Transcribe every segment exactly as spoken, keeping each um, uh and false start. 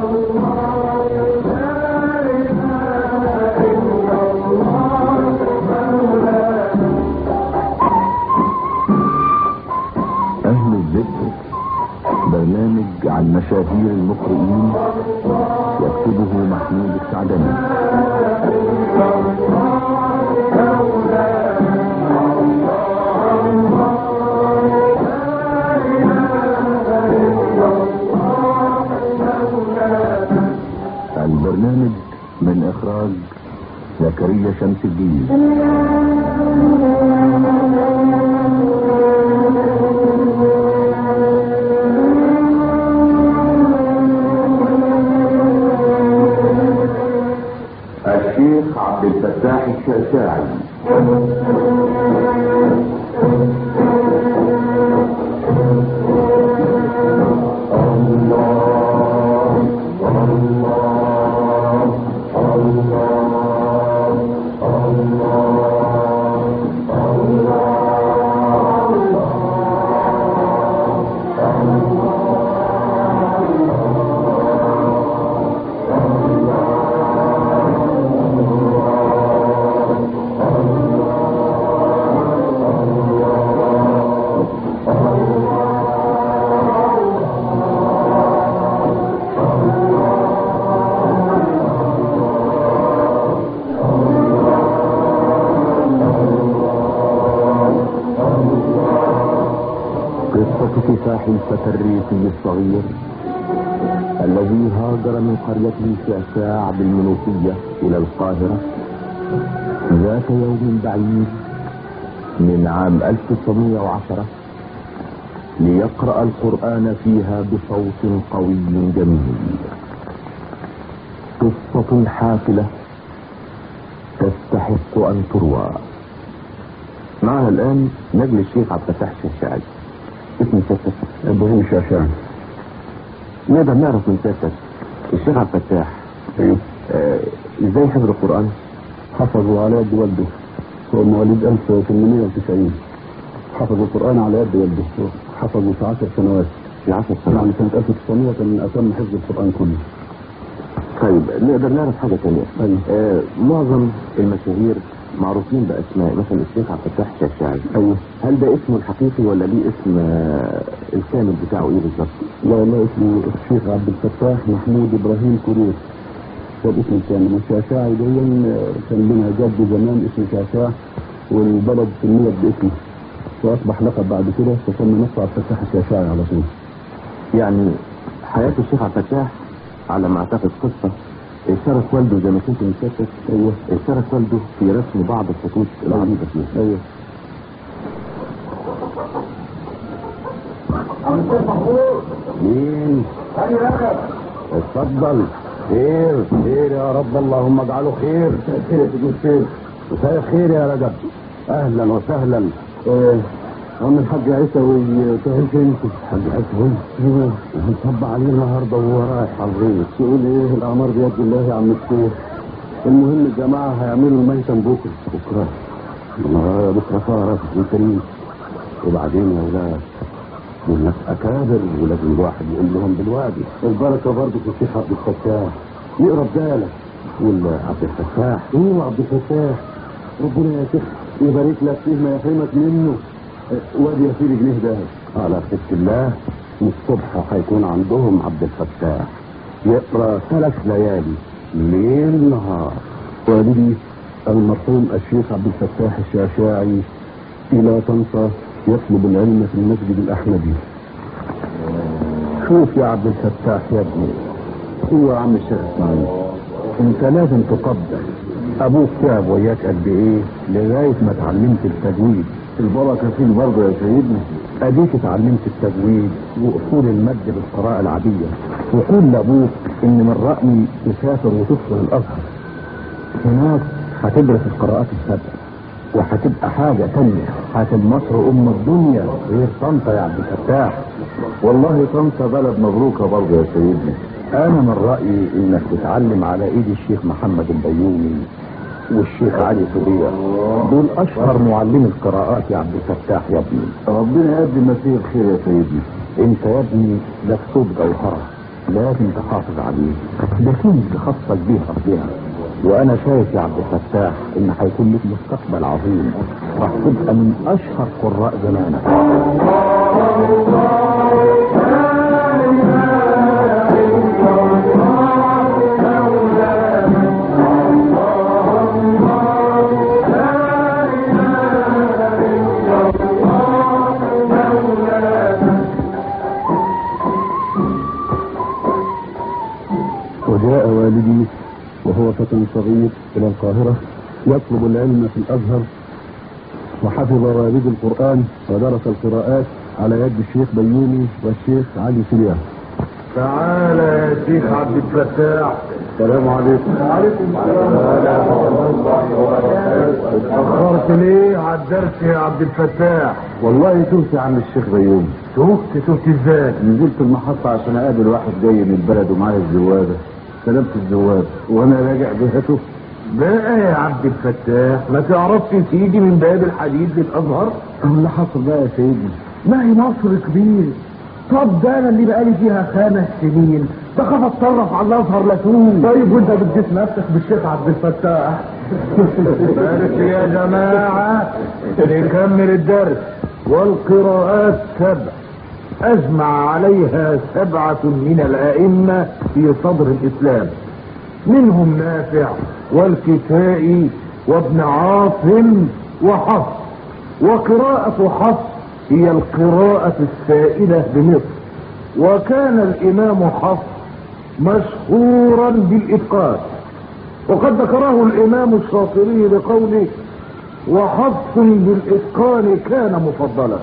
أهل الذكر برنامج عن مشاهير المقرئين يكتبه محمود السعدني. البرنامج من إخراج زكريا شمس الدين. الشيخ عبد الفتاح الشعشاعي. كفاح الفتى الريفي الصغير الذي هاجر من قريته شعشاع بالمنوفية إلى القاهرة ذات يوم بعيد من عام ألف وتسعمائة وعشرة ليقرأ القرآن فيها بصوت قوي جميل. قصة حافلة تستحق أن تروى. معنا الآن نجل الشيخ عبد الفتاح الشعشاعي. اسم سيادتك؟ ابراهيم الشعشاعي. نقدر نعرف من سيادتك الشيخ عبد الفتاح ايوه آه ازاي حفظ القرآن؟ حفظه على يد والده، هو مواليد ألف وثمانمائة وتسعين. حفظ القرآن على يد والده، حفظه في عشر سنوات. في عشر سنوات يعني سنة ألف وتسعمائة كان أتم حفظ القرآن كله. طيب نقدر نعرف حاجة ثانية. أيوه. آه معظم المشاهير معروفين باسماء، مثلا الشيخ عبد الفتاح الشعشاعي. ايوه. هل ده اسمه الحقيقي ولا ليه اسم آه الكامل بتاعه ايه بالظبط؟ لا لا، اسمه الشيخ عبد الفتاح محمود ابراهيم كرير، ده الاسم الكامل. والشعشاعي ده كان لنا جد زمان اسمه شعشاع، والبلد سميت باسمه واصبح لقب بعد كده، فسمى نفسه عبد الفتاح الشعشاعي على طول. يعني حياة الشيخ عبد الفتاح على ما اعتقد قصة اشترك والده زي ما كنت مسافر. ايوه. اشترك والده في رسم بعض الخطوط العريضة فيه. ايوه. مين؟ اتفضل. خير خير يا رب، اللهم اجعله خير. خير تقول خير. مساء الخير يا رجب، اهلا وسهلا. ايه عم الحاج عيسوي تهل فين؟ الحاج عيسوي؟ ايوه. هنصب عليه النهارده وهو رايح على الريف. تقول ايه؟ الاعمار بيد الله يا عم الشيخ. المهم الجماعه هيعملوا الميتم بكره. بكره؟ الله، بكره فرح وتريف. وبعدين يا ولاد دول ناس اكابر ولازم الواحد يقول لهم بالوادي. البركه برضه في الشيخ عبد الفتاح. يقرب بالك. ولا عبد الفتاح؟ ايوه عبد الفتاح. ربنا يا شيخ يبارك لك فيه ما يحرمك منه. وادي يا سيدي جنيه ده على خير الله. الصبح هيكون عندهم عبد الفتاح يقرا ثلاث ليالي ليل نهار. والدي المرحوم الشيخ عبد الفتاح الشعشاعي الى طنطا يطلب العلم في المسجد الاحمدي. شوف يا عبد الفتاح يا ابني، ايوه يا عم الشيخ اسماعيل، انت لازم تقدر ابوك تعب وياك قد ايه لغايه ما اتعلمت التجويد. البركه فيه برضه يا سيدنا. اديك اتعلمت التجويد واصول المد بالقراءه العاديه، وقول لابوك ان من رايي تسافر وتدخل الازهر. هناك هتدرس القراءات السبع وهتبقى حاجه تانيه، هتبقى مصر ام الدنيا غير طنطا يا عبد الفتاح. والله طنطا بلد مبروكه برضه يا سيدنا. انا من رايي انك تتعلم على ايد الشيخ محمد البيومي والشيخ علي صبيح، دول اشهر معلمي القراءات يا عبد الفتاح يا ابني. ربنا يقدم ما فيه الخير يا سيدنا. انت يا ابني لك صوت جوهره لازم تحافظ عليه، ده كنز خاصك بيه قضيها. وانا شايف يا عبد الفتاح ان هيكون لك مستقبل عظيم، راح تبقى من اشهر قراء زمانك. وجاء والدي وهو فتى صغير إلى القاهرة يطلب العلم في الأزهر، وحفظ والد القرآن ودرس القراءات على يد الشيخ بيومي والشيخ علي سليان. تعالى يا شيخ عبد الفتاح. السلام عليكم. وعليكم السلام ورحمة الله وبركاته. اتأخرت ليه على الدرس يا عبد الفتاح؟ والله تهت يا عم الشيخ بيومي. تهت تهت ازاي؟ نزلت المحطة عشان أقابل واحد جاي من البلد ومعايا الزوادة، استلمت الزواد وانا راجع جهته. بقى يا عبد الفتاح ما تعرفش تيجي من باب الحديد للازهر؟ اللي حصل بقى يا سيدي، ما هي مصر كبير. طب ده انا اللي بقالي فيها خمس سنين بخاف اتطرف على الازهر لاتوه. طيب وانت بتديس نفسك بالشيخ عبد الفتاح؟ بارك يا جماعه نكمل الدرس. والقراءات سبع اجمع عليها سبعة من الائمة في صدر الاسلام، منهم نافع والكسائي وابن عاصم وحفص. وقراءة حفص هي القراءة السائدة بمصر، وكان الامام حفص مشهورا بالاتقان، وقد ذكره الامام الشاطبي بقوله وحفص بالاتقان كان مفضلا.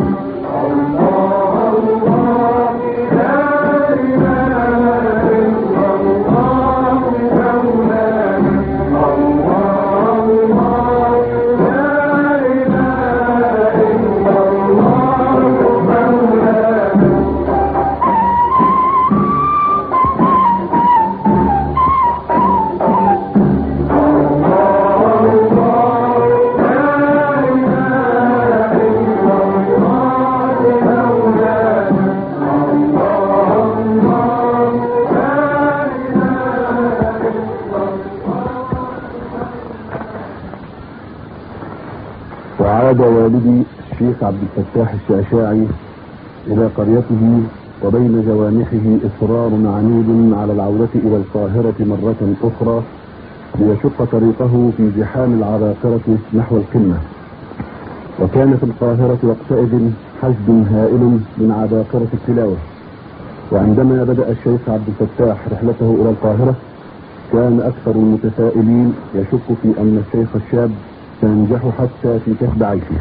وعاد والدي الشيخ عبد الفتاح الشعشاعي إلى قريته، وبين جوانحه إصرار عنيد على العودة إلى القاهرة مرة أخرى ليشق طريقه في زحام العباقرة نحو القمة. وكان في القاهرة وقتئذ حشد هائل من عباقرة التلاوة. وعندما بدأ الشيخ عبد الفتاح رحلته إلى القاهرة كان أكثر المتسائلين يشك في أن الشيخ الشاب سينجح حتى في كسب عيشه.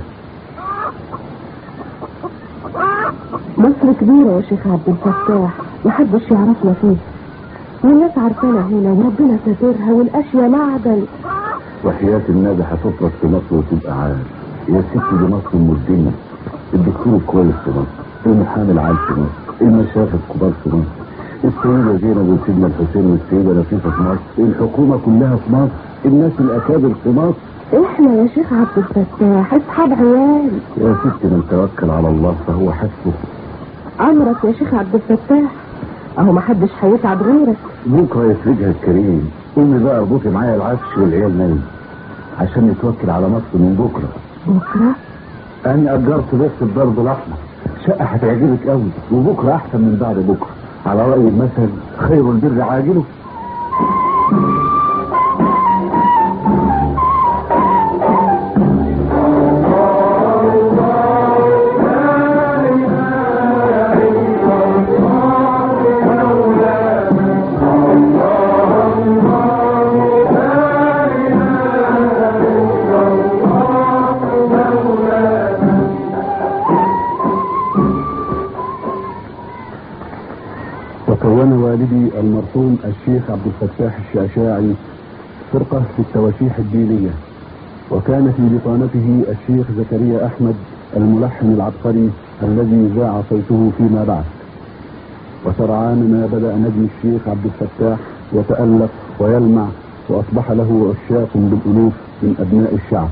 مصر كبيرة يا شيخ عبد الفتاح، محدش يعرفنا فيه، والناس عارفانا هنا وربنا ساترها والاشياء معدن. وحياة النبي هتفرط في مصر وتبقى عال. يا ستي دي مصر ام الدنيا، الدكتور الكويس في مصر، المحامي العال في مصر، المشايخ الكبار في مصر، السيدة زينب وسيدنا الحسين والسيدة نفيسة في مصر، الحكومة كلها في مصر، الناس الأكابر في مصر. احنا يا شيخ عبد الفتاح اصحاب عيال. يا ستي من توكل على الله فهو حسبه. عمرك يا شيخ عبد الفتاح اهو محدش هيتعب غيرك. بكره يفرجها الكريم. قومي بقى اربطي معايا العفش والعيال نايم عشان نتوكل على مصر من بكره. بكره؟ انا اجرت بس الضرب الاحمر، شقه هتعجبك قوي، وبكره احسن من بعد بكره، على راي المثل خير البر عاجله. وكون والدي المرحوم الشيخ عبد الفتاح الشعشاعي فرقة في التواشيح الدينية، وكان في بطانته الشيخ زكريا أحمد الملحن العبقري الذي ذاع صوته فيما بعد. وسرعان ما بدأ نجم الشيخ عبد الفتاح يتألق ويلمع، وأصبح له عشاق بالألوف من أبناء الشعب.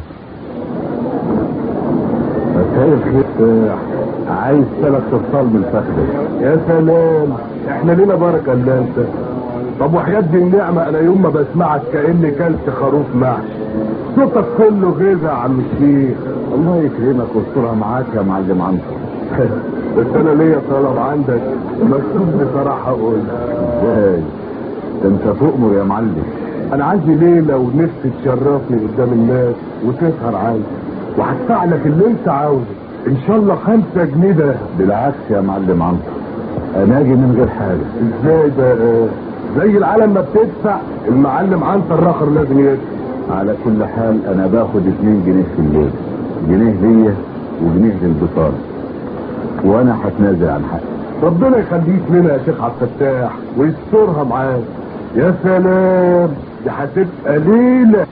مساء الخير، عايز سلك صرصال من فخده. يا سلام، احنا لينا بركه الا انت. طب وحياة دي النعمه انا يوم ما بسمعك كاني كلت خروف محشي. صوتك كله غيظ يا عم الشيخ. الله يكرمك ويسترها معاك يا معلم عنتر. بس انا ليا طلب عندك مكتوب بصراحه اقول. ازاي؟ ده انت تؤمر يا معلم. انا عندي ليله ونفسي تشرفني قدام الناس وتسهر عندي وهدفع لك اللي انت عاوزه ان شاء الله خمسة جنيه ده. بالعكس يا معلم عنتر، انا اجي من غير حاجه. ازاي ده؟ زي العالم ما بتدفع المعلم عنتر الاخر لازم يدفع. على كل حال انا باخد اتنين جنيه في الليل، جنيه ليا وجنيه للبطاله، وانا هتنازل عن حقي. ربنا يخليك لنا يا شيخ عبد الفتاح ويسترها معاك. يا سلام، دي هتبقى ليله.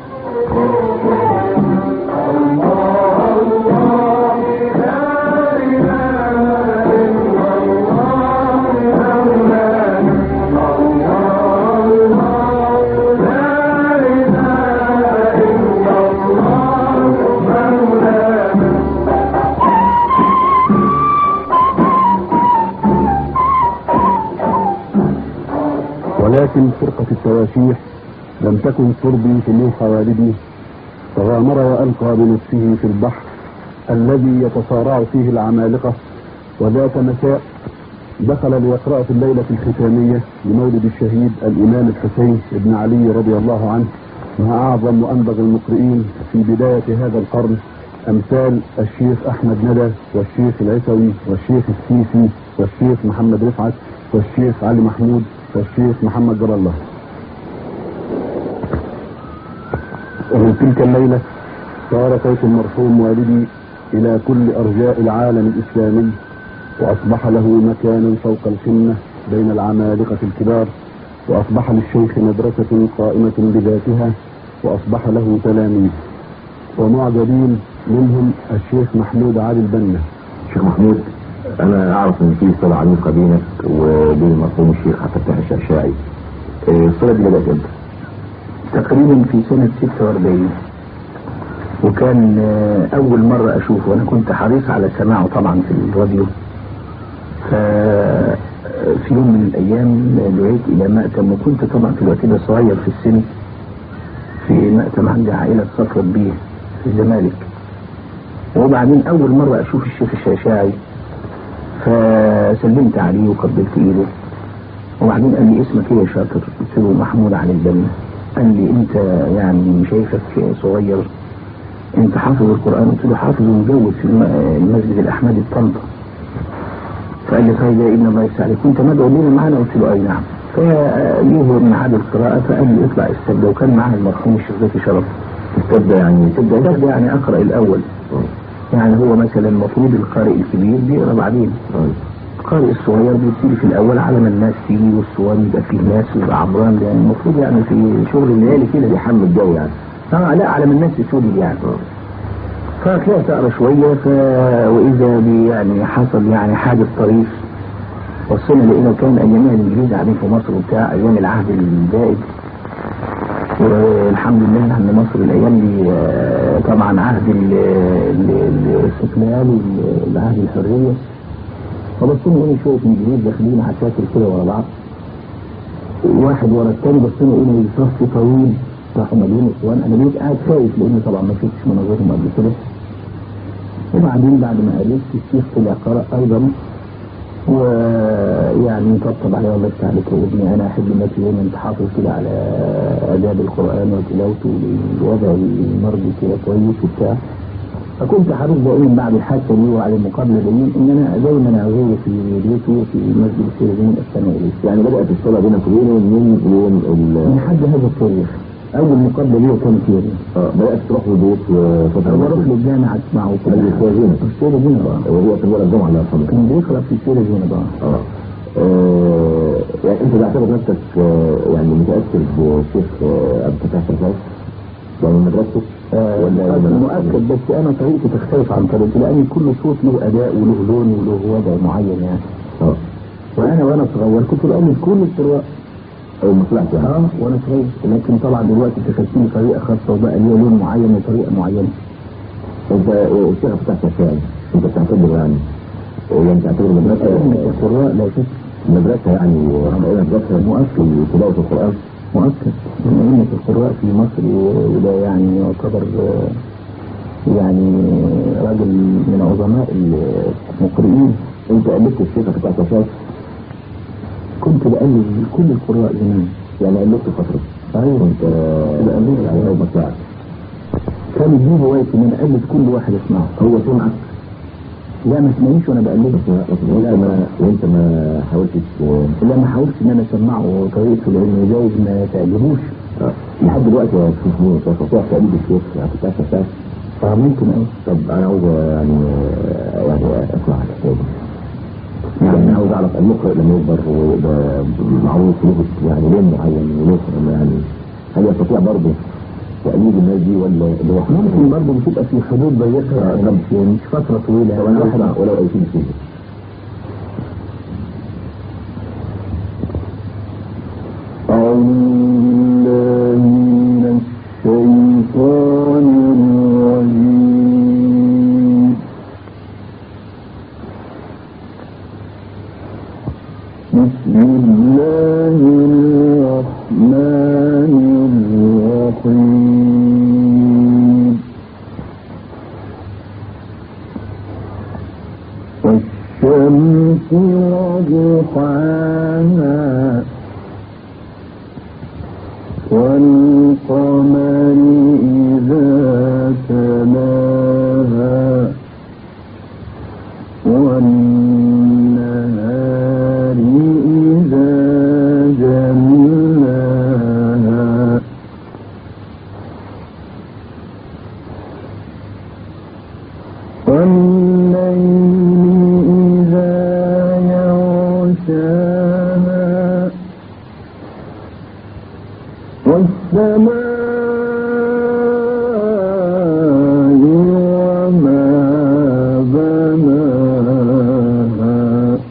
ولكن فرقة التواشيح لم تكن ترضي طموح والدي، فغامر وألقى بنفسه في البحر الذي يتصارع فيه العمالقة. وذات مساء دخل ليقرأ في الليلة الختامية لمولد الشهيد الإمام الحسين بن علي رضي الله عنه مع أعظم وأنبغ المقرئين في بداية هذا القرن، أمثال الشيخ أحمد ندى والشيخ العيسوي والشيخ السيسي والشيخ محمد رفعت والشيخ علي محمود والشيخ محمد جر الله. ومن تلك الليلة صار صوت المرحوم والدي إلى كل أرجاء العالم الإسلامي، وأصبح له مكانا فوق القمة بين العمالقة الكبار، وأصبح للشيخ مدرسة قائمة بذاتها، وأصبح له تلاميذ ومعجبين منهم الشيخ محمود علي البنا. شيخ محمود، انا اعرف ان في صلة عميقة بينك وبين المرحوم الشيخ عبد الفتاح الشعشاعي. الصلة دي بدأت امتى؟ تقريبا في سنة ستة وأربعين، وكان اول مرة اشوفه وانا كنت حريص على سماعه طبعا في الراديو. ففي يوم من الايام دعيت الى مأتم، وكنت طبعا في الوقت ده صغير في السن، في مأتم عند عائلة صفوت بيه في الزمالك. وبعدين اول مرة اشوف الشيخ الشعشاعي فسلمت عليه وقبلت ايده، وبعدين قال لي اسمك ايه يا شاطر؟ قلت له محمود علي البنا. قال لي انت يعني شايفك صغير، انت حافظ القرآن؟ قلت له حافظ ومجود في المسجد الاحمدي بطنطا. فقال لي طيب يا ابن الله يسعدك كنت مدعو لنا معنا؟ قلت له اي نعم. فجيه ميعاد القراءة فقال لي اطلع استبدأ، وكان معاه المرحوم الشيخ زكي شرف. استبدأ يعني تبدأ استبدأ يعني اقرأ الاول. يعني هو مثلا المفروض القارئ الكبير بيقرا بعدين، القارئ الصغير بيبتدي في الاول على ما الناس تيجي والصوان يبقى فيه ناس ويبقى عمران. يعني المفروض يعني في شغل الليالي كده يحمل الجو يعني. اه لا، على ما الناس تسودي يعني. فطلعت اقرا شويه ف واذا بي يعني حصل يعني حادث طريف. وصلنا لقينا كان ايامها الانجليز قاعدين في مصر وبتاع، ايام العهد البائد. والحمد لله ان مصر الايام دي طبعا عهد الاستقلال والعهد الحريه. فبصينا لقينا شويه انجليز داخلين عساكر كده ورا بعض، واحد ورا الثاني. بصينا لقينا صف طويل راحوا مليون اسوان. انا بقيت قاعد خايف لان طبعا ما شفتش مناظرهم قبل كده. وبعدين بعد ما قابلت الشيخ طلع قرأ ايضا، ويعني طبطب عليه الله يفتح عليك يا ابني، انا احب انك يوم انت حافظ كده على اداب القران وتلاوته والوضع المرضي كده كويس وبتاع. فكنت حريص دائما بعد الحادثه دي وبعد المقابله دي ان انا دايما ازوره في بيته في مسجد السيرجين الثانوي. يعني بدات الصلاه بينك وبينه من يوم من حد هذا التاريخ. اول مقابله ليه كانت كده. اه بدات تروح له البيت وفتره بروح للجامعه اسمعه في السيرجين. في السيرجين اه وهو في الولد الجمعه اللي اصلا كان بيقرا في السيرجين بقى. اه يعني انت تعتبر نفسك يعني متاثر بالشيخ عبد الفتاح الشعشاعي يعني مدرسته؟ آه ولا مؤكد، بس انا طريقتي تختلف عن طريقتي لان كل صوت له اداء وله لون وله وضع معين يعني. اه وانا وانا صغير كنت بقلد كل القراء اول ما طلعت يعني. اه وانا صغير، لكن طبعا دلوقتي تخلتني طريقه خاصه وبقى ليها لون معين وطريقه معينه. انت الشيخ عبد الفتاح الشعشاعي انت بتعتبره يعني يعني تعتبره مدرسه القراء لا شك المدرسة يعني مدرسة مؤثر في تلاوة القرآن؟ مؤكد من أئمة القراء في مصر، وده يعني يعتبر يعني راجل من عظماء المقرئين. انت قلبت الشيخة بتاعت شاف؟ كنت بقلب كل القراء زمان، يعني قلبت فترة صحيح. كنت بقلب يعني لو بساعد كان يجيب هواية ان انا اقلد كل واحد اسمعه. هو سمعك؟ لا ما سمعنيش وانا بقلبه. وانت ما وانت ما حاولتش؟ لا ما حاولتش ان انا اسمعه طريقته، لان جايز ما تعجبوش. اه لحد دلوقتي يا شيخ مين تستطيع تقليد الشيخ يعني كنت اساسا؟ اه ممكن اه. طب انا عاوز يعني يعني اسمع الحكايه دي. يعني عاوز اعرف المقرئ لما يكبر ويبقى معروف له يعني لون معين وله يعني هل يستطيع برضه تقليد الناس دي ولا اللي هو ممكن برضه بتبقى في حدود ضيقه يعني مش مش فتره طويله. طب انا اسمع ولو ايتين فيه. أعوذ بالله من الشيطان الرجيم. بسم الله الرحمن الرحيم. والشمس وضحاها والقمر إذا تلاها والنهار إذا جلاها والليل إذا يغشاها والسماء وما بناها.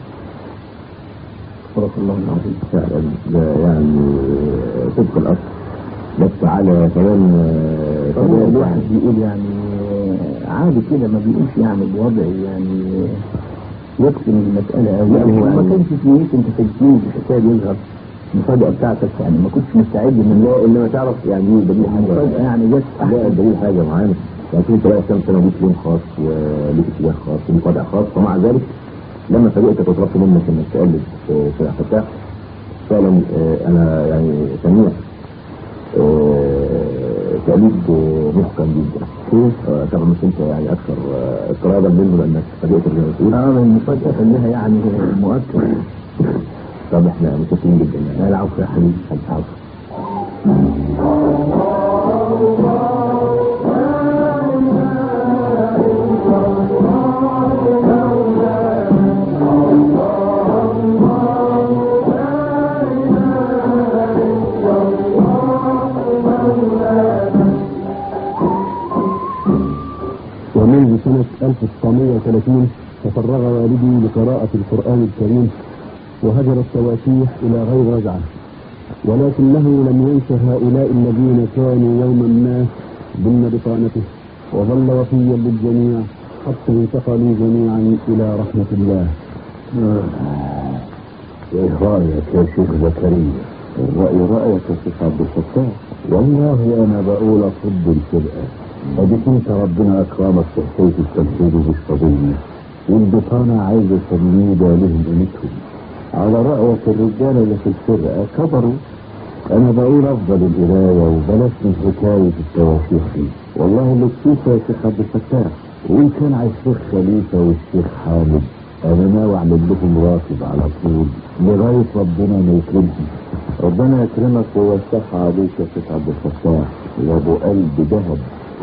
صدق الله العظيم. فعلا ده يعني صدق الاصل بس على كلام هو الواحد بيقول يعني عادي كده، ما بيقولش يعني بوضع يعني يقسم المسألة أو يعني ما كانش في نيته انت تجسيم في الحكاية دي يظهر المفاجأة بتاعتك، يعني ما كنتش مستعد من لا اللي ما تعرف يعني دي دليل حاجة يعني جت لا دليل حاجة معانا يعني كنت بقى كام سنة ليك لون خاص وليك اتجاه خاص وليك وضع خاص، ومع ذلك لما فاجئت تطلبت منك انك تقلد في الفتاح فعلا انا يعني سميع تقليد محكم جدا. طبعا مش انت يعني اكثر اضطرابا منه لانك فاجئت زي ما تقول. اه المفاجأة خليها يعني مؤكد. طب احنا متشكرين جدا يعني. العفو يا حبيبي العفو. ومنذ سنة ألف وتسعمائة وثلاثين تفرغ والدي لقراءة القرآن الكريم وهجر التواشيح إلى غير رجعة، ولكنه لم ينس هؤلاء الذين كانوا يوما ما ضمن بطانته، وظل وفيا للجميع حتى انتقلوا جميعا إلى رحمة الله. ايه رأيك يا شيخ زكريا؟ الرأي رأيك يا شيخ عبد الفتاح. والله انا بقول افض الفرقة، اديك انت ربنا اكرمك في حكاية التنفيذ بالصبية والبطانة عايزة تلميذة لهم قيمتهم. على رأيك الرجالة اللي في الفرقة كبروا، انا بقول افضل القراية وبلاش من حكاية التواشيح دي. والله اللي تشوفه يا شيخ عبد الفتاح، وان كان على الشيخ خليفة والشيخ حامد انا ناوي اعمل لهم راتب على طول لغاية ربنا ما يكرمهم. ربنا يكرمك ويوسع عليك يا شيخ عبد الفتاح يا ابو قلب ذهب.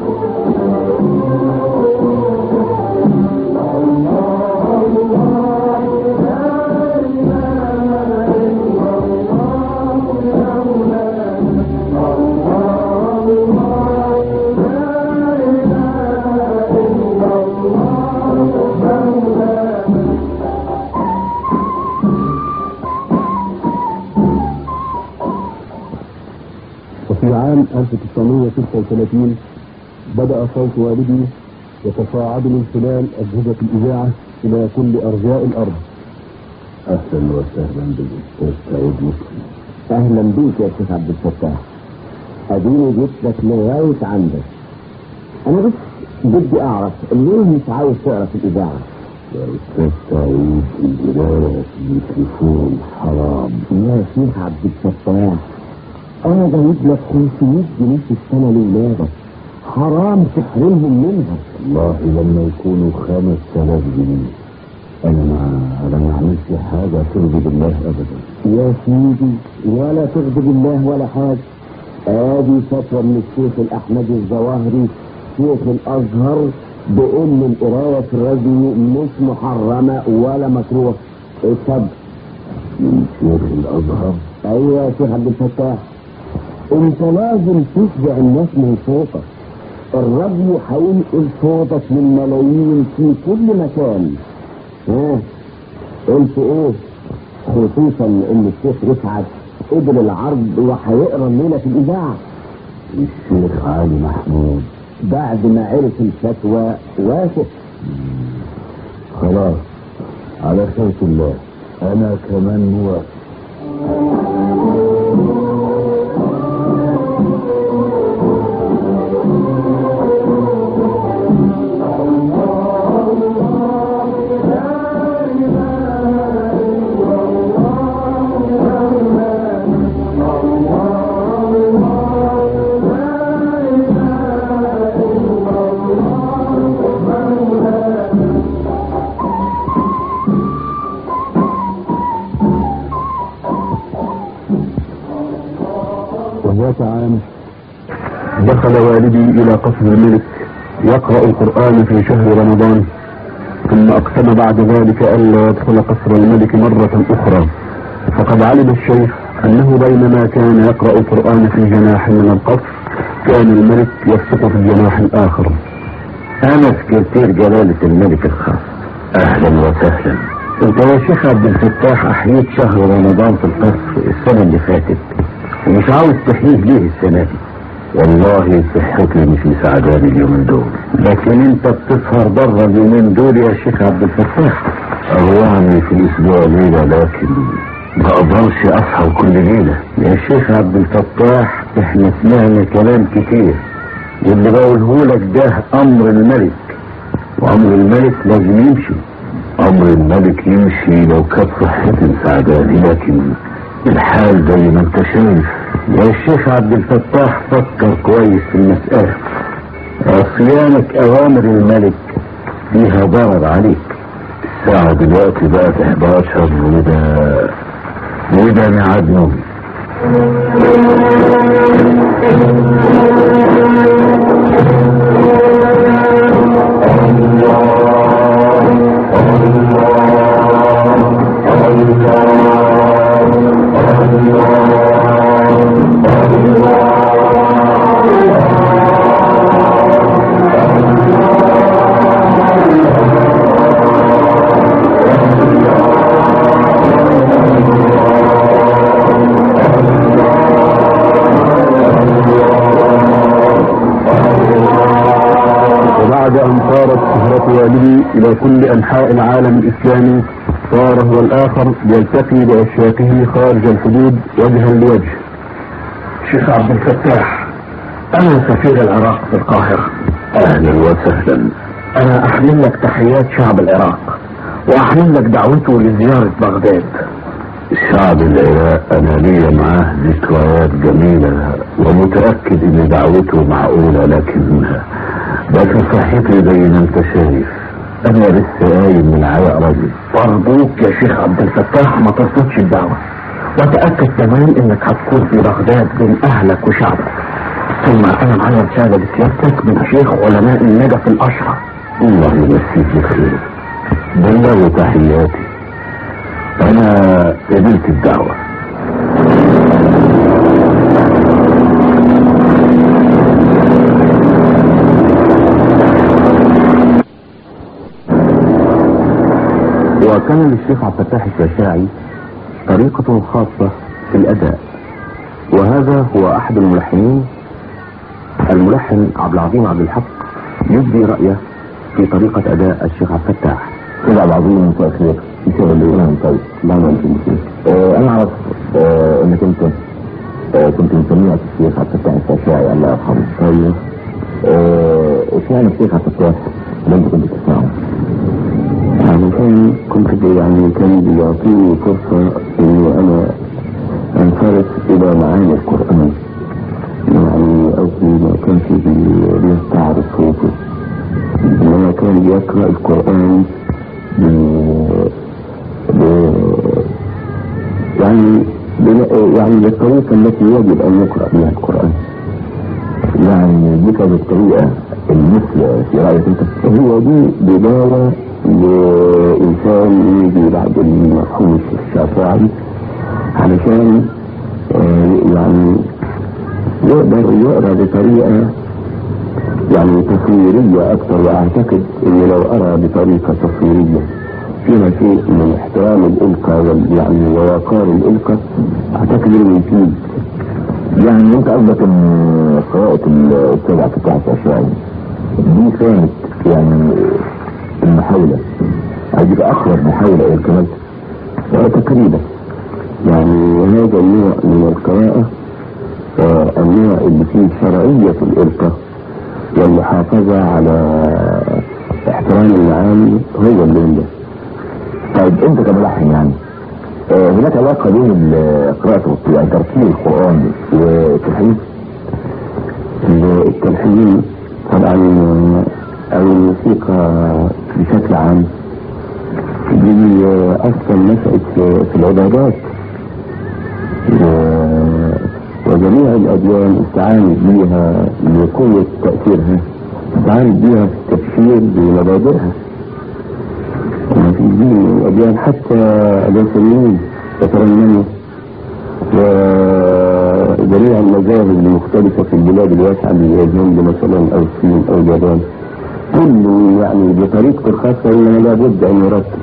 وفي عام ألف وتسعمائة وستة وثلاثين بدأ صوت والدي يتصاعد من خلال أجهزة الإذاعة إلى كل أرجاء الأرض، اهلا وسهلا بالاستاذ سعيد مسلم. اهلا بيك يا شيخ عبد الفتاح. اديني جيت لك لغايه عندك. انا بس بدي اعرف ليه مش عاوز تقرا في الاذاعه؟ يا استاذ سعيد القرايه في التليفون حرام. يا شيخ عبد الفتاح انا جايب لك خمسمية جنيه في السنه لاولادك، حرام تحرمهم منها. والله لما يكونوا خمس تلاف جنيه انا ما انا ما اعملش حاجه ترضي بالله ابدا. يا سيدي ولا تغضب الله ولا حاجه. ادي فتوى من الشيخ الاحمدي الظواهري شيخ الازهر بان القرايه في الراديو مش محرمه ولا مكروه. اتفضل. من شيخ الازهر؟ ايوه يا شيخ عبد الفتاح، انت لازم تشجع الناس من صوتك. الراديو هينقل صوتك للملايين في كل مكان. ها قلت ايه؟ خصوصا ان الشيخ رفعت قبل العرض وهيقرا الليله في الاذاعه. الشيخ علي محمود بعد ما عرف الفتوى وافق. خلاص على خير الله، انا كمان موافق. وذات عام دخل والدي إلى قصر الملك يقرأ القرآن في شهر رمضان، ثم أقسم بعد ذلك ألا يدخل قصر الملك مرة أخرى، فقد علم الشيخ أنه بينما كان يقرأ القرآن في جناح من القصر كان الملك يسقط في الجناح الآخر. انا سكرتير جلالة الملك الخاص. اهلا وسهلا. انت يا شيخ عبد الفتاح احييت شهر رمضان في القصر السنة اللي فاتت ومش عاوز تحييه ليه السنة دي؟ والله صحتي مش مساعداني اليومين دول. لكن انت بتسهر بره اليومين دول يا شيخ عبد الفتاح. اروعني في الاسبوع ليلة لكن ما اقدرش اصحى كل ليلة. يا شيخ عبد الفتاح احنا سمعنا كلام كتير واللي بقوله لك ده امر الملك، وامر الملك لازم يمشي. امر الملك يمشي لو كانت صحتي مساعداني، لكن الحال زي ما انت شايف. يا شيخ عبد الفتاح فكر كويس في المسألة. عصيانك اوامر الملك فيها ضرر عليك. الساعة دلوقتي بقت احداشر وده وده ميعاد نومي. إلى كل أنحاء العالم الإسلامي صار هو الآخر يلتقي بأشياقه خارج الحدود وجها لوجه. شيخ عبد الفتاح، أنا سفير العراق في القاهرة. أهلا وسهلا. أنا أحمل لك تحيات شعب العراق وأحمل لك دعوته لزيارة بغداد. شعب العراق أنا لي معاه ذكريات جميلة ومتأكد إن دعوته معقولة، لكن لكن صحتي زي ما أنت شايف أنا لسه قايم من عياء رجل. أرجوك يا شيخ عبد الفتاح ما ترفضش الدعوة، وتأكد كمان إنك هتكون في بغداد بين أهلك وشعبك. ثم أنا معايا رسالة لسيادتك من شيخ علماء النجف الأشهر. الله يمسيك بخير. بلغوا تحياتي. أنا قبلت الدعوة. وكان للشيخ عبد الفتاح الشاشاعي طريقة خاصة في الأداء، وهذا هو أحد الملحنين. الملحن عبد العظيم عبد الحق يبدي رأيه في طريقة أداء الشيخ عبد الفتاح. عبد العظيم مساء الخير. في شغل. نعم طيب. نعم آه انا اعرف آه انك انت آه كنت مسميه الشيخ عبد الفتاح الشافعي الله يرحمه. طيب اشمعنى الشيخ عبد الفتاح اللي انت كنت تسمعه؟ يعني كان كنت يعني كان بيعطيني فرصة اني انا انصرف الى معاني القرآن، يعني قصدي ما كانش بيستعرض صوته، انما كان بيقرأ القرآن ب... ب... يعني ب... يعني بالطريقة التي يجب ان يقرأ بها القرآن. يعني دي كانت الطريقة المثلى في رأيك انت؟ هي دي بداية لإنسان يجي بعد المرحوم الشافعي علشان آه يعني يقدر يقرأ بطريقة يعني تصويرية أكثر، وأعتقد إن لو قرأ بطريقة تصويرية فيها شيء من احترام الإلقاء يعني ووقار الإلقاء، أعتقد إنه يفيد. يعني انت قصدك ان قراءة الأستاذ عبد الفتاح الشافعي دي كانت يعني المحاولة عايزك أقرب محاولة إلى الكمال تقريبا. يعني هذا النوع من القراءة آه النوع اللي فيه شرعية الإلقاء والمحافظة على احترام المعاني هو اللي عنده. طيب انت كملحن يعني آه هناك علاقة بين قراءة يعني ترتيل القرآن والتلحين؟ التلحين طبعا او الموسيقى بشكل عام دي اصلا نشأت في العبادات، وجميع الاديان استعانت بيها لقوة تأثيرها، استعانت بيها في التفسير بمبادئها. في دين من الاديان حتى اليساريين يترنموا، وجميع المذاهب المختلفة في البلاد الواسعة اللي زي الهند مثلا او الصين او اليابان كله يعني بطريقته الخاصة انما لابد ان يرتب.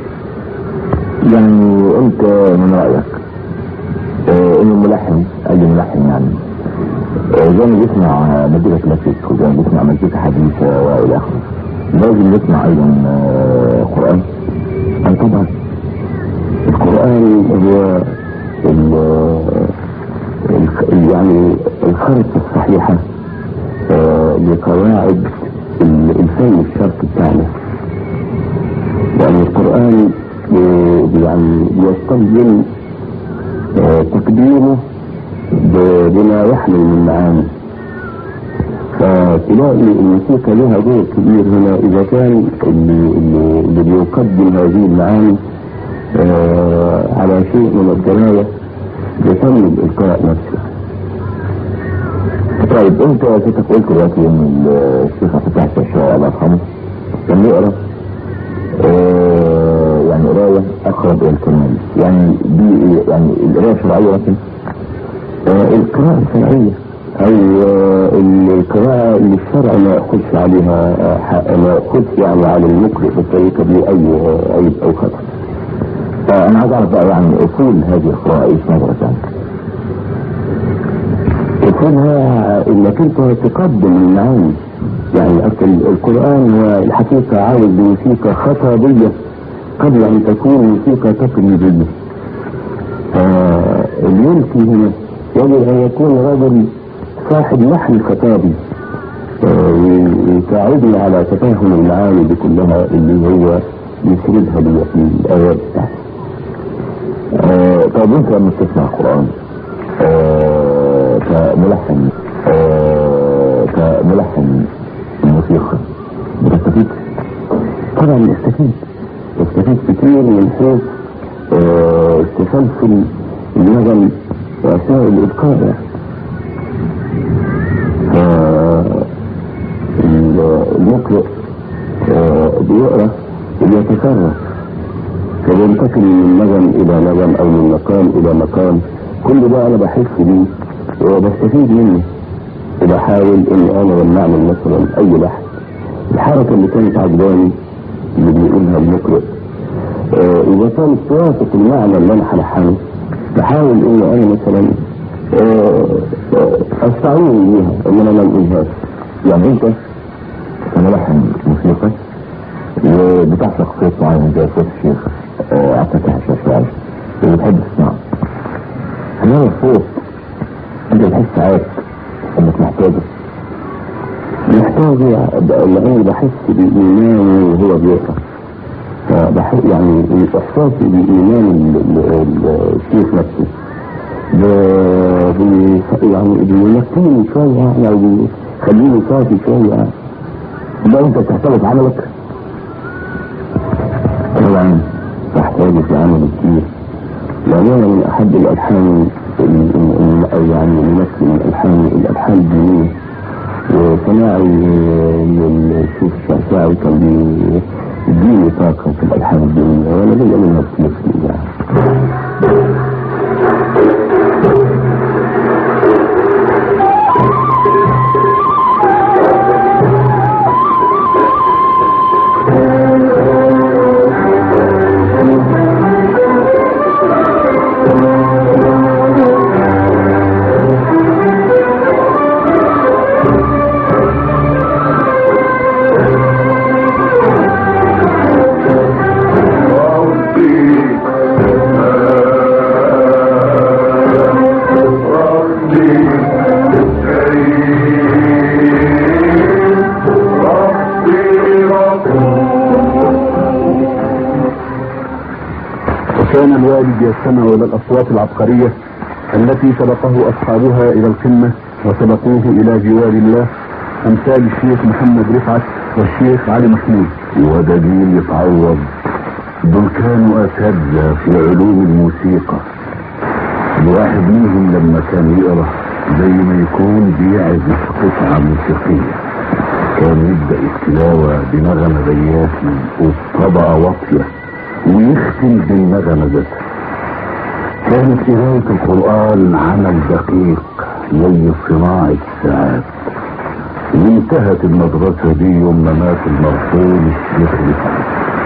يعني انت من رأيك اه ان الملحن اي ملحن يعني اه زي ما بيسمع مزيكا كلاسيك وزي ما بيسمع مزيكا حديثة والى اخره لازم يسمع ايضا اه قرآن؟ أي طبعا القرآن هو ال يعني الخريطة الصحيحة اه لقواعد الفن الشرقي بتاعنا. يعني القرآن يعني يستلزم اه تقديمه بما يحمل من معاني، فتلاقي الموسيقى لها دور كبير هنا إذا كان اللي, اللي, اللي بيقدم هذه المعاني آه على شيء من الدراية بفن الإلقاء نفسه. طيب انت كنت قلت دلوقتي ان الشيخ عبد الفتاح الشافعي الله يرحمه كان يقرا آه يعني قرايه اقرب الى الكمال، يعني دي يعني القرايه الشرعيه لكن آه القراءه الشرعيه او القراءة اللي الشرع ما يأخذش عليها ما يأخذش يعني على المقرئ بالطريقة دي اي عيب او خطأ. فانا عايز اعرف بقى يعني اصول هذه القراءة ايش نظرك يعني؟ اصولها انك انت تقدم المعاني، يعني اصل القرآن هو الحقيقة عاوز موسيقى خطابية قبل ان تكون موسيقى تقليدية. فاليلقي هنا يجب ان يكون رجل صاحب لحن خطابي يساعدني على تفاهم المعاني دي كلها اللي هو يسردها لي في الآيات بتاعته. آه طيب انت لما تسمع القرآن آه كملحن آه كملحن الموسيقى بتستفيد؟ طبعا بستفيد بستفيد كتير من حيث آه تسلسل النغم وأثناء الإلقاء. المقرئ بيقرأ ويتصرف فبينتقل من نغم الى نغم او من مقام الى مقام، كل ده انا بحس بيه وبستفيد منه وبحاول ان انا لما اعمل مثلا اي لحن الحركة اللي كانت عجباني اللي بيقولها المقرئ اذا كانت توافق المعنى اللي انا هلحنه بحاول ان انا مثلا استعين بيها ان انا ما انقلهاش. يعني انت كملحن موسيقى وبتعشق صوت معين زي صوت الشيخ أفتح الشاشة اللي بتحب تسمعه. كمان الصوت أنت بتحس ساعات إنك محتاجه محتاج يعني بحس بإيماني وهو بيقرأ، فبحس يعني إحساسي بإيمان الشيخ نفسه يعني بيمكنني شوية يعني بيخليني صافي شوية. ده أنت بتحتاج عملك طبعا تحتاج في عمل كتير، لأنه من أحد الألحان يعني نفسي من الألحان الألحان الدينية، وسماعي للشيخ الشعشاعي كان بيديني طاقة في الألحان الدينية وأنا لي منها كتير يعني. كان الوالد يستمع إلى الأصوات العبقرية التي سبقه أصحابها إلى القمة وسبقوه إلى جوار الله، أمثال الشيخ محمد رفعت والشيخ علي محمود. وده جيل يتعوض، دول كانوا أساتذة في علوم الموسيقى. الواحد منهم لما كان يقرأ زي ما يكون بيعزف قطعة موسيقية، كان يبدأ التلاوة بنغمة بياتي وبطبقة واطية ويختم بالنغمة ذاتها. كانت قراية القرآن عمل دقيق زي صناعة ساعات، وانتهت المدرسة دي يوم ما مات المرحوم الشيخ رفعت.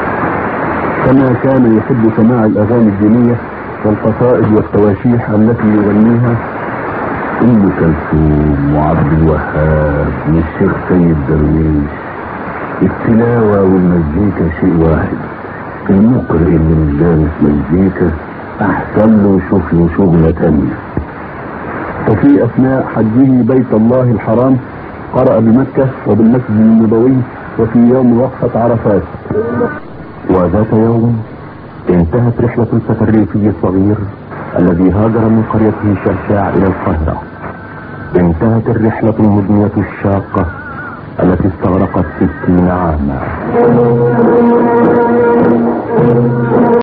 كما كان يحب سماع الأغاني الدينية والقصائد والتواشيح التي يغنيها أم كلثوم وعبد الوهاب والشيخ سيد درويش. التلاوة والمزيكا شيء واحد، المقرئ اللي مش دارس مزيكا أحسن له يشوف له شغلة تانية. وفي أثناء حجه بيت الله الحرام قرأ بمكة وبالمسجد النبوي وفي يوم وقفة عرفات. وذات يوم انتهت رحلة الفتى الريفي الصغير الذي هاجر من قريته شعشاع إلى القاهرة. انتهت الرحلة المدنية الشاقة التي استغرقت ستين عاما.